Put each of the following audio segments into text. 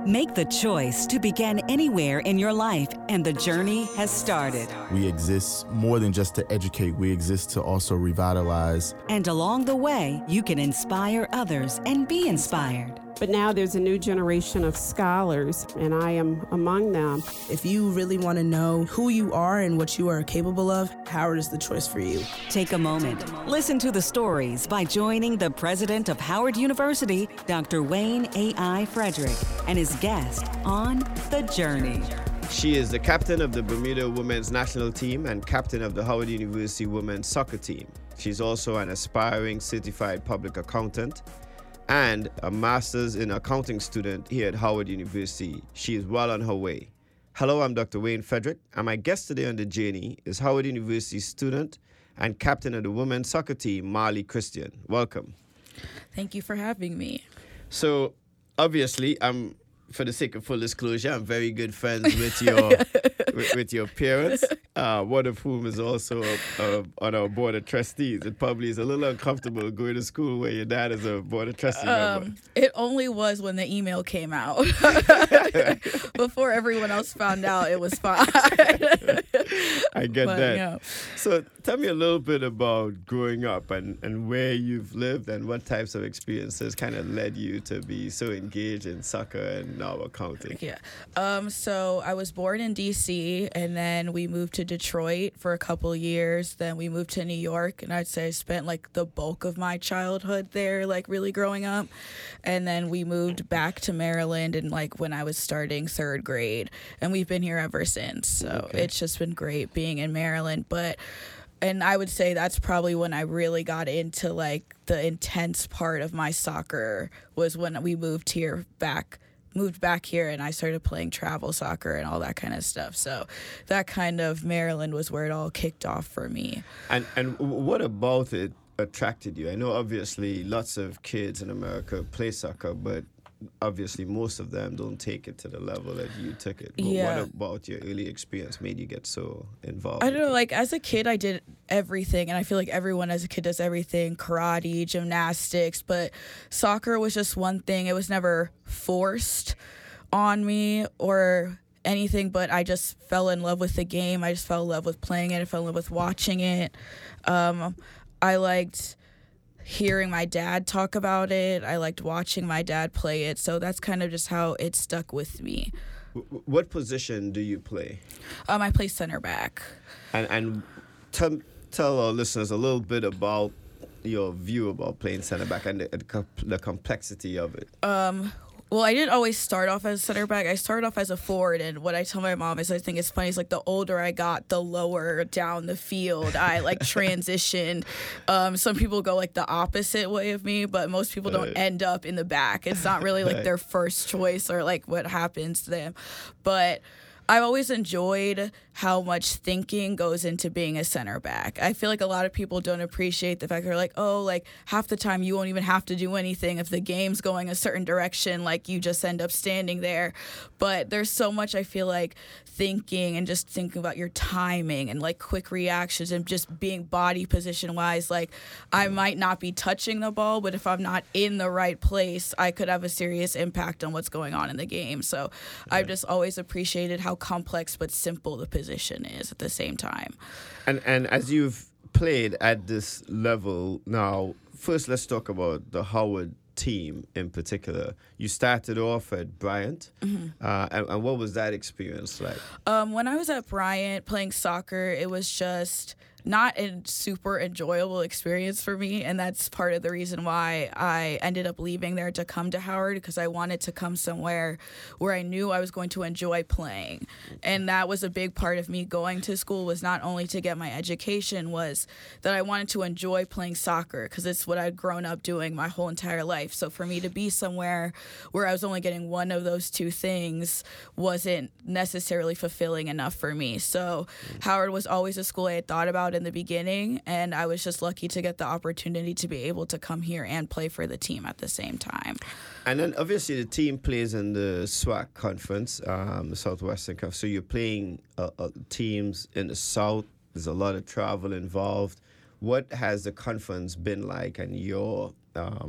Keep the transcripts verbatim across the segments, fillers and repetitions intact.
Make the choice to begin anywhere in your life, and the journey has started. We exist more than just to educate. We exist to also revitalize. And along the way, you can inspire others and be inspired. But now there's a new generation of scholars, and I am among them. If you really want to know who you are and what you are capable of, Howard is the choice for you. Take a moment. Listen to the stories by joining the president of Howard University, Doctor Wayne A I. Frederick, and his guest on The Journey. She is the captain of the Bermuda women's national team and captain of the Howard University women's soccer team. She's also an aspiring certified public accountant and a master's in accounting student here at Howard University. She is well on her way. Hello, I'm Doctor Wayne Frederick, and my guest today on The Journey is Howard University student and captain of the women's soccer team, Marley Christian. Welcome. Thank you for having me. So, obviously, I'm, for the sake of full disclosure, I'm very good friends with your with, with your parents, uh, one of whom is also uh, on our board of trustees. It probably is a little uncomfortable going to school where your dad is a board of trustee um, member. It only was when the email came out. Before everyone else found out, it was fine. I get But, that. yeah. So tell me a little bit about growing up and, and where you've lived and what types of experiences kind of led you to be so engaged in soccer and now accounting. Yeah. Um, so I was born in D C, and then we moved to Detroit for a couple of years. Then we moved to New York, and I'd say I spent like the bulk of my childhood there, like really growing up. And then we moved back to Maryland and like when I was starting third grade, and we've been here ever since. So Okay. it's just been great being in Maryland. But and I would say that's probably when I really got into like the intense part of my soccer was when we moved here back moved back here and I started playing travel soccer and all that kind of stuff. So that kind of Maryland was where it all kicked off for me. And and what about it attracted you? I know obviously lots of kids in America play soccer, but obviously most of them don't take it to the level that you took it. But Yeah. what about your early experience made you get so involved? I don't with know, it? like as a kid I did everything, and I feel like everyone as a kid does everything, karate, gymnastics, but soccer was just one thing. It was never forced on me or anything, but I just fell in love with the game. I just fell in love with playing it. I fell in love with watching it. Um, I liked hearing my dad talk about it. I liked watching my dad play it. So that's kind of just how it stuck with me. W- What position do you play? Um, I play center back. And and tell, tell our listeners a little bit about your view about playing center back and the, the, com- the complexity of it. Um, well, I didn't always start off as center back. I started off as a forward, and what I tell my mom is I think it's funny is like the older I got, the lower down the field I like transitioned. Um, some people go like the opposite way of me, but most people don't Right. end up in the back. It's not really like Right. their first choice or like what happens to them. But I've always enjoyed how much thinking goes into being a center back. I feel like a lot of people don't appreciate the fact they're like, oh, like half the time you won't even have to do anything if the game's going a certain direction, like you just end up standing there. But there's so much I feel like thinking and just thinking about your timing and like quick reactions and just being body position wise. Like I might not be touching the ball, but if I'm not in the right place, I could have a serious impact on what's going on in the game. So I've just always appreciated how complex but simple the position is at the same time. And and as you've played at this level now, first let's talk about the Howard team in particular. You started off at Bryant, Mm-hmm. uh, and, and what was that experience like? Um, when I was at Bryant playing soccer, it was just not a super enjoyable experience for me, and that's part of the reason why I ended up leaving there to come to Howard, because I wanted to come somewhere where I knew I was going to enjoy playing. And that was a big part of me going to school, was not only to get my education, was that I wanted to enjoy playing soccer, because it's what I'd grown up doing my whole entire life. So for me to be somewhere where I was only getting one of those two things wasn't necessarily fulfilling enough for me. So Howard was always a school I had thought about in the beginning, and I was just lucky to get the opportunity to be able to come here and play for the team at the same time. And then obviously the team plays in the SWAC conference, um, the Southwestern Conference. So you're playing uh, uh, teams in the South. There's a lot of travel involved. What has the conference been like and your um,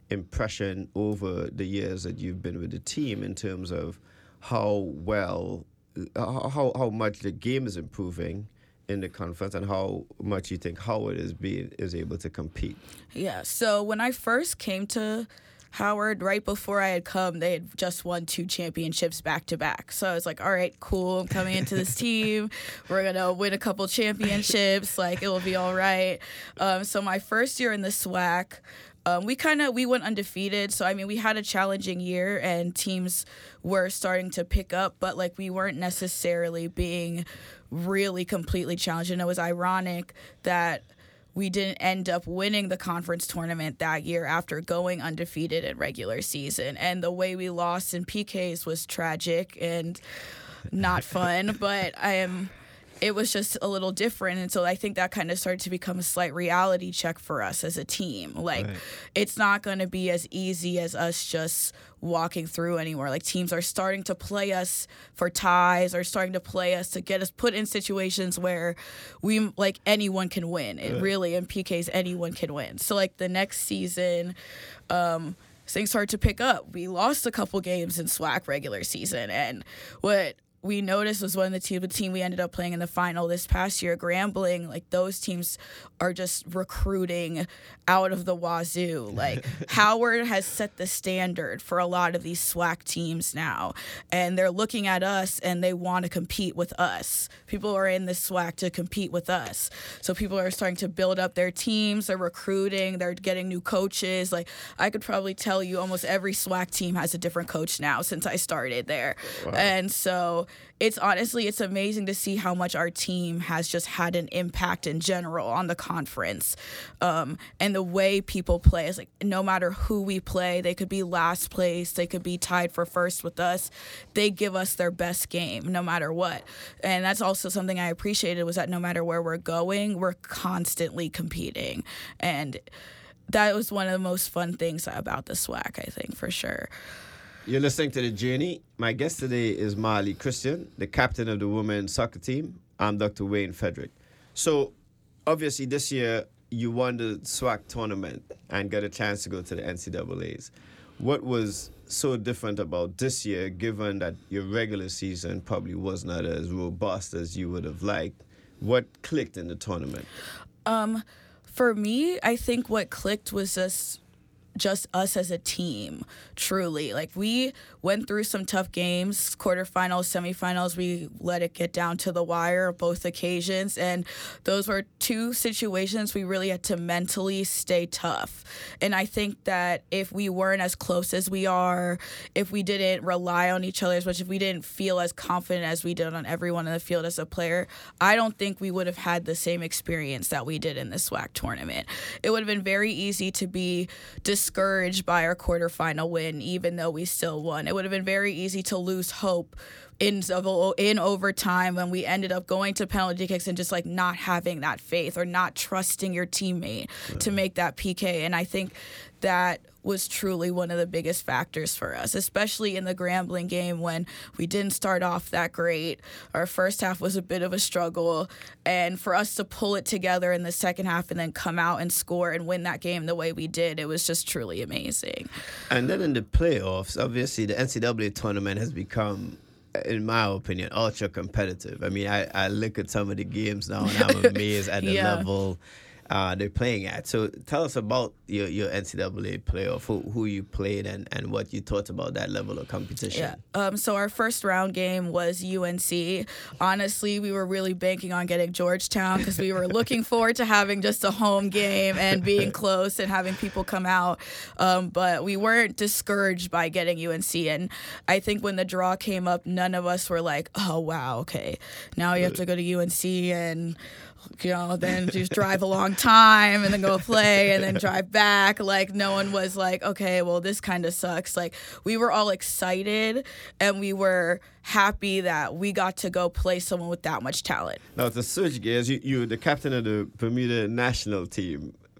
impression over the years that you've been with the team in terms of how well, how how much the game is improving in the conference and how much you think Howard is being is able to compete? Yeah. So when I first came to Howard, right before I had come, they had just won two championships back to back. So I was like, all right, cool. I'm coming into this team. We're going to win a couple championships. Like, it will be all right. Um, so my first year in the SWAC, Um, we kind of, we went undefeated. So, I mean, we had a challenging year and teams were starting to pick up, but like we weren't necessarily being really completely challenged. And it was ironic that we didn't end up winning the conference tournament that year after going undefeated in regular season. And the way we lost in P Ks was tragic and not fun, but I am... it was just a little different. And so I think that kind of started to become a slight reality check for us as a team. Like, right. It's not going to be as easy as us just walking through anywhere. Like, teams are starting to play us for ties or starting to play us to get us put in situations where we, like, anyone can win. It right. really, in P Ks, anyone can win. So, like, the next season, um, things started to pick up. We lost a couple games in SWAC regular season. And what we noticed was one of the team, the team we ended up playing in the final this past year, Grambling, like those teams are just recruiting out of the wazoo. Like Howard has set the standard for a lot of these SWAC teams now, and they're looking at us and they want to compete with us. People are in this SWAC to compete with us. So people are starting to build up their teams, they're recruiting, they're getting new coaches. Like I could probably tell you almost every SWAC team has a different coach now since I started there. Wow. And so it's honestly, it's amazing to see how much our team has just had an impact in general on the conference. Um, and the way people play is like, no matter who we play, they could be last place, they could be tied for first with us. They give us their best game no matter what. And that's also something I appreciated, was that no matter where we're going, we're constantly competing. And that was one of the most fun things about the SWAC, I think, for sure. You're listening to The Journey. My guest today is Marley Christian, the captain of the women's soccer team. I'm Doctor Wayne Frederick. So, obviously, this year, you won the SWAC tournament and got a chance to go to the N C double A's. What was so different about this year, given that your regular season probably was not as robust as you would have liked? What clicked in the tournament? Um, for me, I think what clicked was just... just us as a team, truly. Like, we went through some tough games, quarterfinals, semifinals. We let it get down to the wire both occasions, and those were two situations we really had to mentally stay tough. And I think that if we weren't as close as we are, if we didn't rely on each other as much, if we didn't feel as confident as we did on everyone in the field as a player, I don't think we would have had the same experience that we did in the SWAC tournament. It would have been very easy to be dis- discouraged by our quarterfinal win, even though we still won. It would have been very easy to lose hope in in overtime when we ended up going to penalty kicks and just like not having that faith or not trusting your teammate yeah. to make that P K. And I think that was truly one of the biggest factors for us, especially in the Grambling game when we didn't start off that great. Our first half was a bit of a struggle, and for us to pull it together in the second half and then come out and score and win that game the way we did, it was just truly amazing. And then in the playoffs, obviously the N C double A tournament has become, in my opinion, ultra competitive. I mean, I, I look at some of the games now and I'm amazed at the yeah. level uh, they're playing at. So tell us about your, your N C double A playoff, who, who you played and, and what you thought about that level of competition. Yeah. Um, so our first round game was U N C. Honestly, we were really banking on getting Georgetown because we were looking forward to having just a home game and being close and having people come out. Um, but we weren't discouraged by getting U N C. And I think when the draw came up, none of us were like, oh, wow, okay, now you have to go to U N C and, you know, then just drive a long time and then go play and then drive back. Like, no one was like, okay, well, this kind of sucks. Like, we were all excited and we were happy that we got to go play someone with that much talent. Now, to switch gears, you, you're the captain of the Bermuda national team.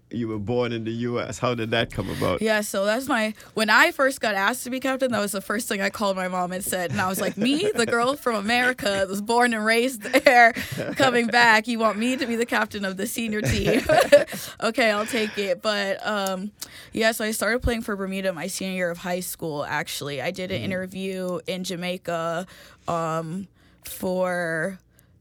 you were born in the U S. How did that come about? Yeah, so that's my, when I first got asked to be captain, that was the first thing I called my mom and said, and I was like, me, the girl from America that was born and raised there, coming back, you want me to be the captain of the senior team? Okay, I'll take it. But um, yeah, so I started playing for Bermuda my senior year of high school, actually. I did an mm. interview in Jamaica um, for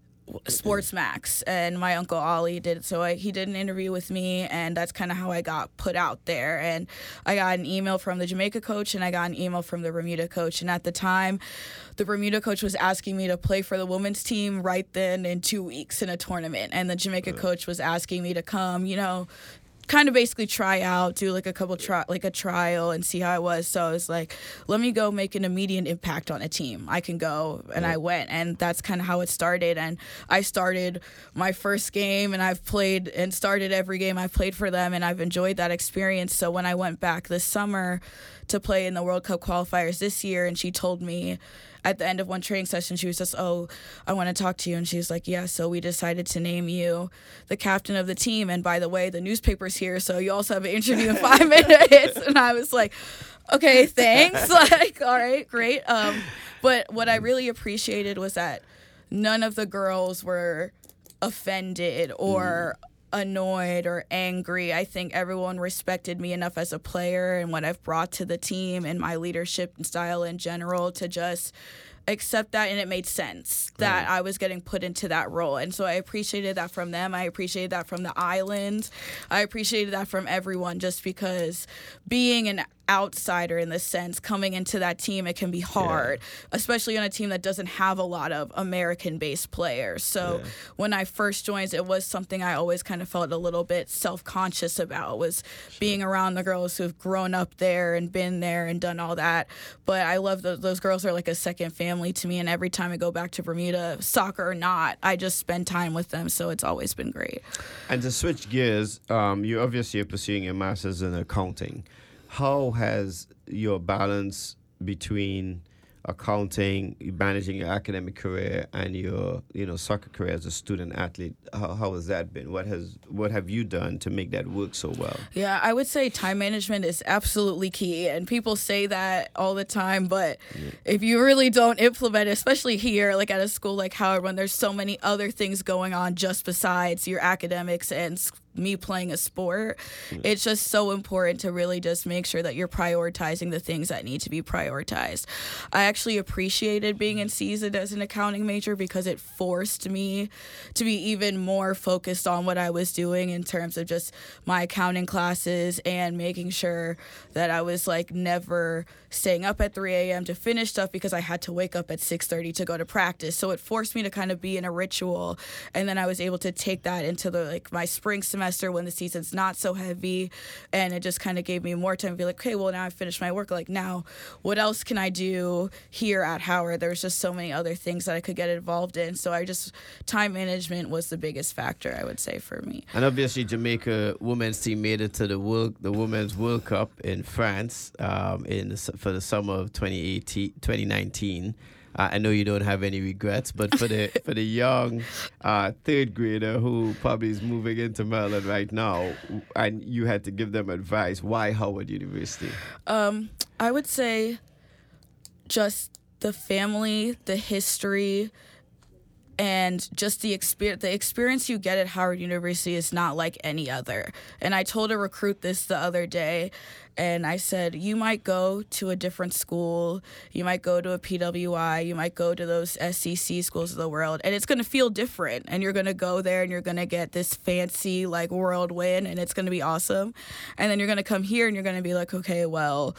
Sports Max, and my uncle Ollie did so I, he did an interview with me, and that's kind of how I got put out there. And I got an email from the Jamaica coach, and I got an email from the Bermuda coach, and at the time the Bermuda coach was asking me to play for the women's team right then in two weeks in a tournament, and the Jamaica coach was asking me to come, you know, kind of basically try out, do like a couple tri- like a trial and see how I was. So I was like, let me go make an immediate impact on a team. I can go, and yeah. I went, and that's kind of how it started. And I started my first game, and I've played and started every game I've played for them, and I've enjoyed that experience. So when I went back this summer to play in the World Cup qualifiers this year, and she told me at the end of one training session, she was just, oh, I want to talk to you. And she was like, yeah, so we decided to name you the captain of the team. And by the way, the newspaper's here, so you also have an interview in five minutes. And I was like, okay, thanks. Like, all right, great. Um, but what I really appreciated was that none of the girls were offended or mm. annoyed or angry. I think everyone respected me enough as a player and what I've brought to the team and my leadership and style in general to just accept that, and it made sense that right. I was getting put into that role. And so I appreciated that from them. I appreciated that from the island. I appreciated that from everyone, just because being an outsider in the sense, coming into that team, it can be hard, yeah. especially on a team that doesn't have a lot of American-based players. So yeah. when I first joined, it was something I always kind of felt a little bit self-conscious about, was sure. being around the girls who've grown up there and been there and done all that. But I love those, those girls are like a second family to me, and every time I go back to Bermuda, soccer or not, I just spend time with them, so it's always been great. And to switch gears, um, you obviously are pursuing your master's in accounting. How has your balance between accounting, managing your academic career, and your, you know, soccer career as a student athlete, how, how has that been? What has what have you done to make that work so well? Yeah, I would say time management is absolutely key, and people say that all the time, but yeah. if you really don't implement it, especially here, like at a school like Howard, when there's so many other things going on just besides your academics and school, me playing a sport, it's just so important to really just make sure that you're prioritizing the things that need to be prioritized. I actually appreciated being in season as an accounting major because it forced me to be even more focused on what I was doing in terms of just my accounting classes and making sure that I was like never staying up at three a.m. to finish stuff because I had to wake up at six thirty to go to practice. So it forced me to kind of be in a ritual, and then I was able to take that into the like my spring semester when the season's not so heavy, and it just kind of gave me more time to be like, okay, well, now I finished my work, like now what else can I do here at Howard? There's just so many other things that I could get involved in, so I just, time management was the biggest factor, I would say, for me. And obviously Jamaica women's team made it to the world the Women's World Cup in France um, in the, for the summer of twenty eighteen, twenty nineteen. Uh, I know you don't have any regrets, but for the for the young uh, third grader who probably is moving into Maryland right now, and you had to give them advice, why Howard University? Um, I would say just the family, the history, and just the experience, the experience you get at Howard University is not like any other. And I told a recruit this the other day, and I said, you might go to a different school, you might go to a P W I, you might go to those S E C schools of the world, and it's going to feel different. And you're going to go there, and you're going to get this fancy, like, world win, and it's going to be awesome. And then you're going to come here, and you're going to be like, okay, well,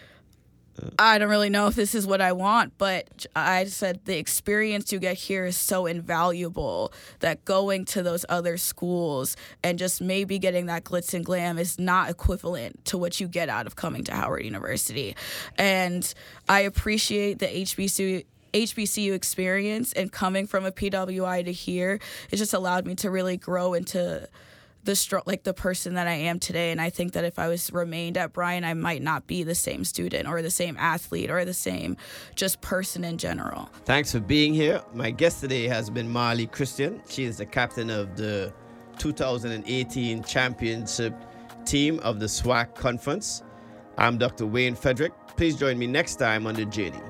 I don't really know if this is what I want, but I said the experience you get here is so invaluable that going to those other schools and just maybe getting that glitz and glam is not equivalent to what you get out of coming to Howard University. And I appreciate the H B C U H B C U experience, and coming from a P W I to here, it just allowed me to really grow into the str- like the person that I am today. And I think that if I was remained at Bryant, I might not be the same student or the same athlete or the same just person in general. Thanks for being here. My guest today has been Marley Christian. She is the captain of the two thousand eighteen championship team of the SWAC conference. I'm Doctor Wayne Frederick. Please join me next time on The Journey.